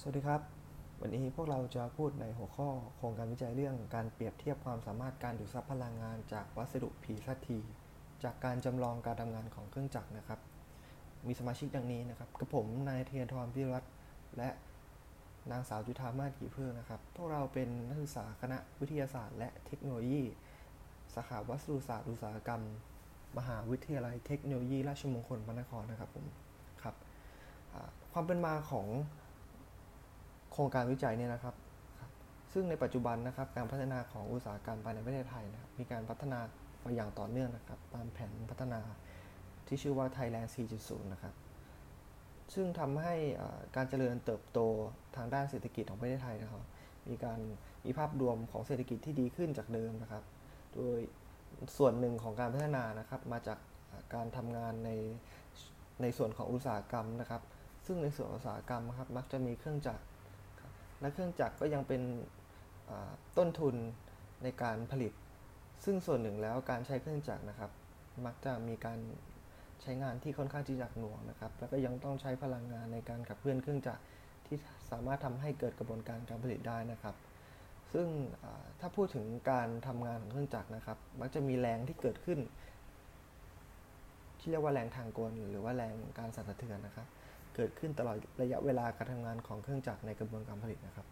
สวัสดีครับวันนี้พวกเราจะพูดในหัวข้อโครงการวิจัยเรื่องการเปรียบเทียบความสามารถการดูดซับพลังงานจากวัสดุ PZT จากการจำลองการทำงานของเครื่องจักรนะครับมีสมาชิกดังนี้นะครับกับผมนายเทียรธรพิรัตน์และนางสาวจุฑามาศกี่เพื่อนะครับพวกเราเป็นนักศึกษาคณะวิทยาศาสตร์และเทคโนโลยีสาขาวัสดุศาสตร์อุตสาหกรรมมหาวิทยาลัยเทคโนโลยีราชมงคลพระนครนะครับผมครับความเป็นมาของโครงการวิจัยเนี่ยนะครับซึ่งในปัจจุบันนะครับการพัฒนาของอุตสาหกรรมภายในประเทศไทยนะครับมีการพัฒนาไปอย่างต่อเนื่องนะครับตามแผนพัฒนาที่ชื่อว่า Thailand 4.0 นะครับซึ่งทำให้การเจริญเติบโตทางด้านเศรษฐกิจของประเทศไทยนะครับมีภาพรวมของเศรษฐกิจที่ดีขึ้นจากเดิมนะครับโดยส่วนหนึ่งของการพัฒนานะครับมาจากการทำงานในส่วนของอุตสาหกรรมนะครับซึ่งในส่วนอุตสาหกรรมครับมักจะมีเครื่องจักรและเครื่องจักรก็ยังเป็นต้นทุนในการผลิตซึ่งส่วนหนึ่งแล้วการใช้เครื่องจักรนะครับมักจะมีการใช้งานที่ค่อนข้างที่จะหนักหน่วงนะครับแล้วก็ยังต้องใช้พลังงานในการขับเคลื่อนเครื่องจักรที่สามารถทำให้เกิดกระบวนการการผลิตได้นะครับซึ่งถ้าพูดถึงการทำงานของเครื่องจักรนะครับมักจะมีแรงที่เกิดขึ้นที่เรียกว่าแรงทางกลหรือว่าแรงการสั่นสะเทือนนะครับเกิดขึ้นตลอดระยะเวลาการทำงานของเครื่องจักรในกระบวนการผลิตนะครับ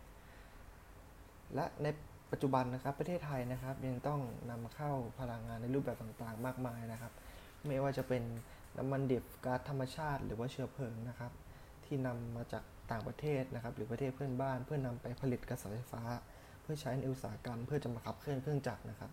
และในปัจจุบันนะครับประเทศไทยนะครับยังต้องนำเข้าพลังงานในรูปแบบต่างๆมากมายนะครับไม่ว่าจะเป็นน้ำมันดิบก๊าซธรรมชาติหรือว่าเชื้อเพลิงนะครับที่นำมาจากต่างประเทศนะครับหรือประเทศเพื่อนบ้านเพื่อนำไปผลิตกระแสไฟฟ้าเพื่อใช้ในอุตสาหกรรมเพื่อจะมาขับเคลื่อนเครื่องจักรนะครับ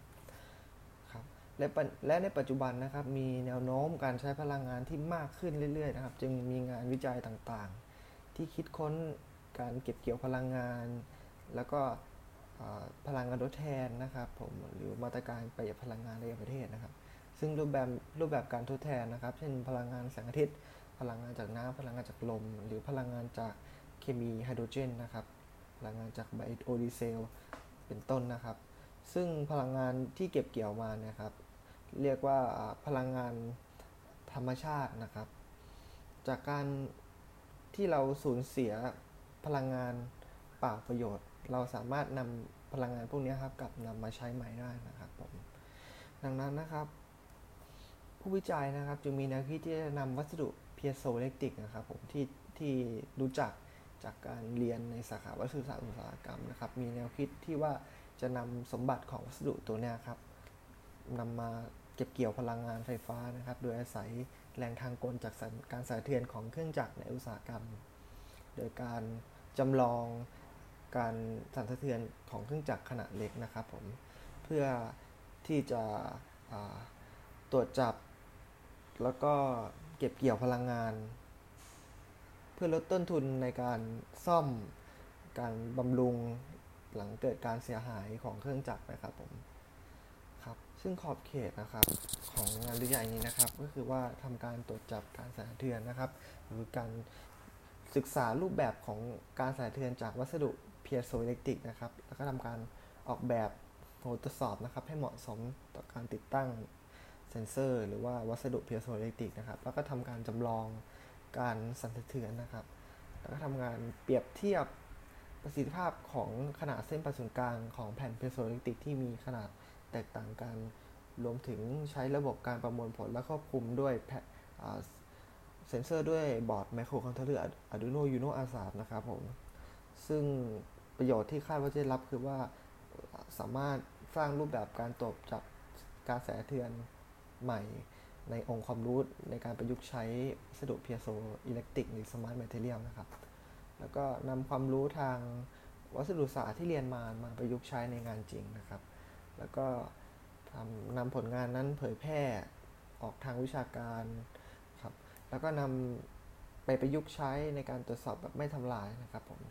และในปัจจุบันนะครับมีแนวโน้มการใช้พลังงานที่มากขึ้นเรื่อยๆนะครับจึงมีงานวิจัยต่างๆที่คิดค้นการเก็บเกี่ยวพลังงานแล้วก็พลังงานทดแทนนะครับผมหรือมาตรการประหยัดพลังงานในประเทศนะครับซึ่งรูปแบบการทดแทนนะครับเช่นพลังงานแสงอาทิตย์พลังงานจากน้ำพลังงานจากลมหรือพลังงานจากเคมีไฮโดรเจนนะครับพลังงานจากไบโอดีเซลเป็นต้นนะครับซึ่งพลังงานที่เก็บเกี่ยวมานะครับเรียกว่าพลังงานธรรมชาตินะครับจากการที่เราสูญเสียพลังงานเปล่าประโยชน์เราสามารถนำพลังงานพวกนี้ครับกลับนำมาใช้ใหม่ได้นะครับผมดังนั้นนะครับผู้วิจัยนะครับจึงมีแนวคิดที่จะนำวัสดุเพียโซอิเล็กตริกนะครับผมที่รู้จักจากการเรียนในสาขาวัสดุศาสตร์อุตสาหกรรมนะครับมีแนวคิดที่ว่าจะนำสมบัติของวัสดุตัวนี้ครับนำมาเก็บเกี่ยวพลังงานไฟฟ้านะครับโดยอาศัยแรงทางกลจากการสั่นสะเทือนของเครื่องจักรในอุตสาหกรรมโดยการจำลองการสั่นสะเทือนของเครื่องจักรขนาดเล็กนะครับผมเพื่อที่จะตรวจจับแล้วก็เก็บเกี่ยวพลังงานเพื่อลดต้นทุนในการซ่อมการบำรุงหลังเกิดการเสียหายของเครื่องจักรนะครับผมครับซึ่งขอบเขตนะครับของงานวิจัยนี้นะครับก็คือว่าทำการตรวจจับการสั่นสะเทือนนะครับหรือการศึกษารูปแบบของการสั่นสะเทือนจากวัสดุเพียโซอิเล็กตริกนะครับแล้วก็ทำการออกแบบโทดสอบนะครับให้เหมาะสมต่อการติดตั้งเซนเซอร์หรือว่าวัสดุเพียโซอิเล็กตริกนะครับแล้วก็ทำการจำลองการสั่นสะเทือนนะครับแล้วก็ทำงานเปรียบเทียบประสิทธิภาพของขนาดเส้นผ่าศูนย์กลางของแผ่นเพียโซอิเล็กตริกที่มีขนาดแตกต่างกันรวมถึงใช้ระบบการประมวลผลและควบคุมด้วยเซนเซอร์ด้วยบอร์ดไมโครคอนโทรลเลอร์ Arduino Uno R3 นะครับผมซึ่งประโยชน์ที่คาดว่าจะได้รับคือว่าสามารถสร้างรูปแบบการตรวจจับการสั่นสะเทือนใหม่ในองค์ความรู้ในการประยุกต์ใช้วัสดุเพียโซอิเล็กตริกหรือสมาร์ทแมทเทอเรียลนะครับแล้วก็นำความรู้ทางวัสดุศาสตร์ที่เรียนมาประยุกต์ใช้ในงานจริงนะครับแล้วก็นำผลงานนั้นเผยแพร่ออกทางวิชาการครับแล้วก็นำไปประยุกต์ใช้ในการตรวจสอบแบบไม่ทำลายนะครับผม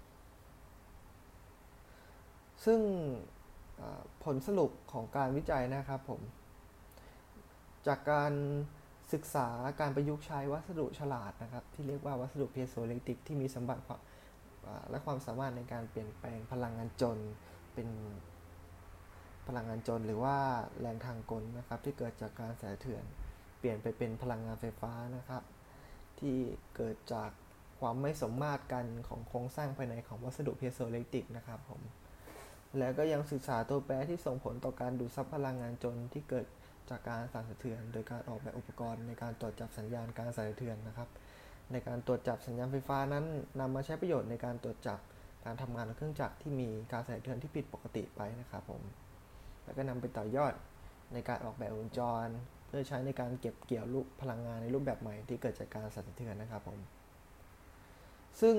ซึ่งผลสรุปของการวิจัยนะครับผมจากการศึกษาการประยุกต์ใช้วัสดุฉลาดนะครับที่เรียกว่าวัสดุเพียโซอิเล็กตริกที่มีสมบัติและความสามารถในการเปลี่ยนแปลงพลังงานจนเป็นพลังงานจนหรือว่าแรงทางกลนะครับที่เกิดจากการสั่นสะเทือนเปลี่ยนไปเป็นพลังงานไฟฟ้านะครับที่เกิดจากความไม่สมมาตรกันของโครงสร้างภายในของวัสดุเพียโซอิเล็กตริกนะครับผมแล้วก็ยังศึกษาตัวแปรที่ส่งผลต่อการดูดซับพลังงานจนที่เกิดจากการสั่นสะเทือนโดยการออกแบบอุปกรณ์ในการตรวจจับสัญญาณการสั่นสะเทือนนะครับในการตรวจจับสัญญาณไฟฟ้านั้นนำมาใช้ประโยชน์ในการตรวจจับการทำงานของเครื่องจักรที่มีการสั่นสะเทือนที่ผิดปกติไปนะครับผมแล้วก็นำไปต่อยอดในการออกแบบวงจรเพื่อใช้ในการเก็บเกี่ยวรูปพลังงานในรูปแบบใหม่ที่เกิดจากการสั่นสะเทือนนะครับผมซึ่ง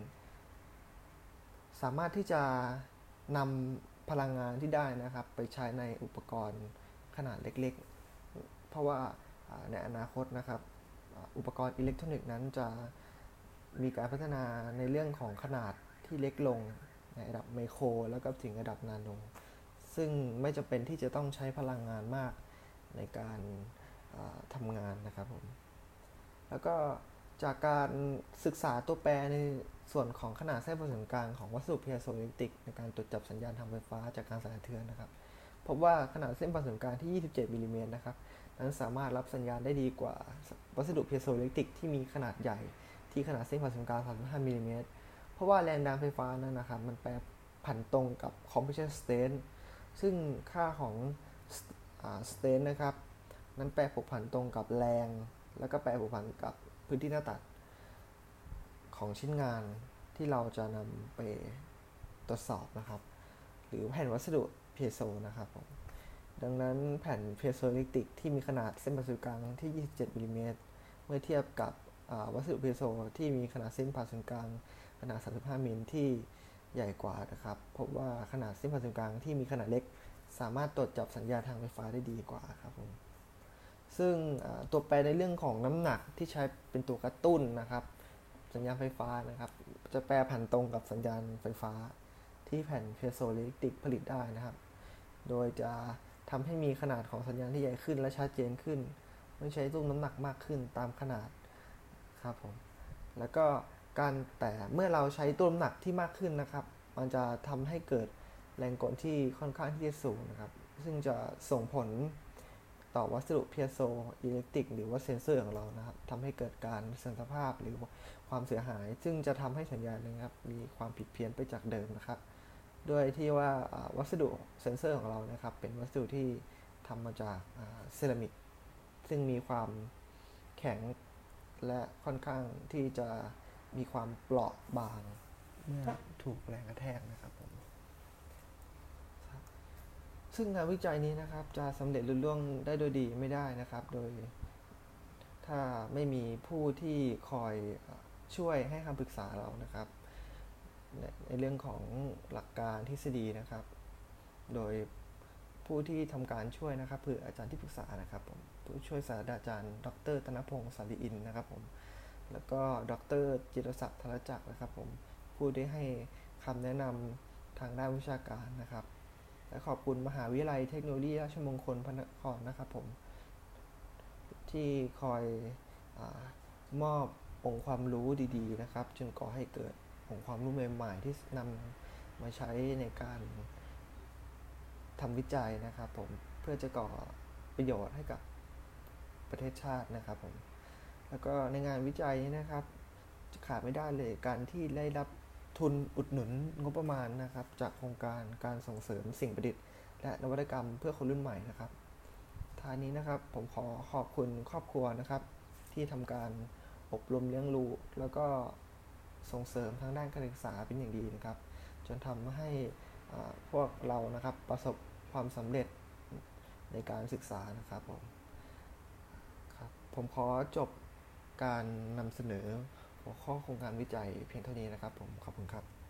สามารถที่จะนำพลังงานที่ได้นะครับไปใช้ในอุปกรณ์ขนาดเล็กๆเพราะว่าในอนาคตนะครับอุปกรณ์อิเล็กทรอนิกส์นั้นจะมีการพัฒนาในเรื่องของขนาดที่เล็กลงในระดับไมโครแล้วก็ถึงระดับนาโนซึ่งไม่จำเป็นที่จะต้องใช้พลังงานมากในการทำงานนะครับผมแล้วก็จากการศึกษาตัวแปรในส่วนของขนาดเส้นผ่านศูนย์กลางของวัสดุพีโซอิเล็กตริกในการตรวจจับสัญญาณทางไฟฟ้าจากการสั่นสะเทือนนะครับพบว่าขนาดเส้นผ่านศูนย์กลางที่ 27 มิลลิเมตรนะครับนั้นสามารถรับสัญญาณได้ดีกว่าวัสดุพีโซอิเล็กตริกที่มีขนาดใหญ่ที่ขนาดเส้นผ่านศูนย์กลาง 35 มิลลิเมตรเพราะว่าแรงดันไฟฟ้านั้นนะครับมันแปรผันตรงกับ compression state ซึ่งค่าของstate นะครับนั้นแปรผกผันตรงกับแรงแล้วก็แปรผกผันกับพื้นที่หน้าตัดของชิ้นงานที่เราจะนำไปตรวจสอบนะครับหรือแผ่นวัสดุเพโซนะครับผมดังนั้นแผ่นเพโซอิเล็กตริกที่มีขนาดเส้นผ่านศูนย์กลางที่ 27 มิลลิเมตรเมื่อเทียบกับวัสดุเพโซที่มีขนาดเส้นผ่านศูนย์กลางขนาด 35 มิลที่ใหญ่กว่านะครับพบว่าขนาดเส้นผ่านศูนย์กลางที่มีขนาดเล็กสามารถตรวจจับสัญญาณทางไฟฟ้าได้ดีกว่าครับผมซึ่งตัวแปรในเรื่องของน้ำหนักที่ใช้เป็นตัวกระตุ้นนะครับสัญญาณไฟฟ้านะครับจะแปรผันตรงกับสัญญาณไฟฟ้าที่แผ่นเพโซอิเล็กตริกผลิตได้นะครับโดยจะทำให้มีขนาดของสัญญาณที่ใหญ่ขึ้นและชัดเจนขึ้นเมื่อใช้ตุ้มน้ำหนักมากขึ้นตามขนาดครับผมแล้วก็แต่เมื่อเราใช้ตุ้มน้ำหนักที่มากขึ้นนะครับมันจะทำให้เกิดแรงกดที่ค่อนข้างที่จะสูงนะครับซึ่งจะส่งผลต่อวัสดุพีโซอิเล็กตริกหรือว่าเซนเซอร์ของเรานะครับทำให้เกิดการเสื่อมสภาพหรือความเสียหายซึ่งจะทำให้สัญญาณนะครับมีความผิดเพี้ยนไปจากเดิมนะครับด้วยที่ว่าวัสดุเซนเซอร์ของเรานะครับเป็นวัสดุที่ทำมาจากเซรามิกซึ่งมีความแข็งและค่อนข้างที่จะมีความเปราะบางเมื่อถูกแรงกระแทกนะครับผมซึ่งงานวิจัยนี้นะครับจะสำเร็จลุล่วงได้โดยดีไม่ได้นะครับโดยถ้าไม่มีผู้ที่คอยช่วยให้คำปรึกษาเรานะครับในเรื่องของหลักการทฤษฎีนะครับโดยผู้ที่ทำการช่วยนะครับคืออาจารย์ที่ปรึกษานะครับผมผู้ช่วยศาสตราจารย์ดร.ธนพงศ์ สาลีอินทร์นะครับผมแล้วก็ดร.จิรศักดิ์ ธารจักรนะครับผมผู้ได้ให้คำแนะนำทางด้านวิชาการนะครับและขอบคุณมหาวิทยาลัยเทคโนโลยีราชมงคลพระนครนะครับผมที่คอยมอบองค์ความรู้ดีๆนะครับจนก่อให้เกิดองค์ความรู้ใหม่ๆที่นำมาใช้ในการทำวิจัยนะครับผมเพื่อจะก่อประโยชน์ให้กับประเทศชาตินะครับผมแล้วก็ในงานวิจัยนี้นะครับจะขาดไม่ได้เลยการที่ได้รับทุนอุดหนุนงบประมาณนะครับจากโครงการการส่งเสริมสิ่งประดิษฐ์และนวัตกรรมเพื่อคนรุ่นใหม่นะครับท้ายนี้นะครับผมขอขอบคุณครอบครัวนะครับที่ทำการอบรมเลี้ยงดูแล้วก็ส่งเสริมทางด้านการศึกษาเป็นอย่างดีนะครับจนทำให้พวกเรานะครับประสบความสำเร็จในการศึกษานะครับผมขอจบการนำเสนอหัวข้อโครงการวิจัยเพียงเท่านี้นะครับผมขอบคุณครับ